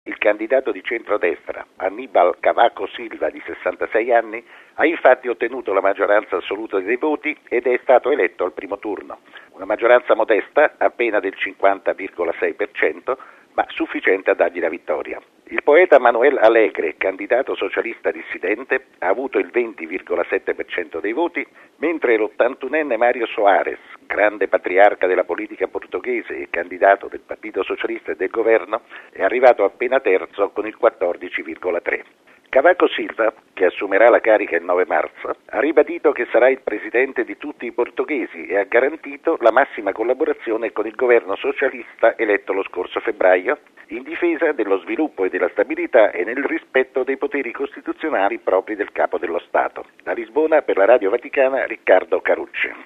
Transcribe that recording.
Il candidato di centrodestra, Aníbal Cavaco Silva, di 66 anni, ha infatti ottenuto la maggioranza assoluta dei voti ed è stato eletto al primo turno. Una maggioranza modesta, appena del 50,6%, ma sufficiente a dargli la vittoria. Il poeta Manuel Alegre, candidato socialista dissidente, ha avuto il 20,7% dei voti, mentre l'81enne Mário Soares, grande patriarca della politica portoghese e candidato del Partito Socialista e del governo, è arrivato appena terzo con il 14,3%. Cavaco Silva, che assumerà la carica il 9 marzo, ha ribadito che sarà il presidente di tutti i portoghesi e ha garantito la massima collaborazione con il governo socialista eletto lo scorso febbraio, in difesa dello sviluppo e della stabilità e nel rispetto dei poteri costituzionali propri del Capo dello Stato. Da Lisbona, per la Radio Vaticana, Riccardo Carucci.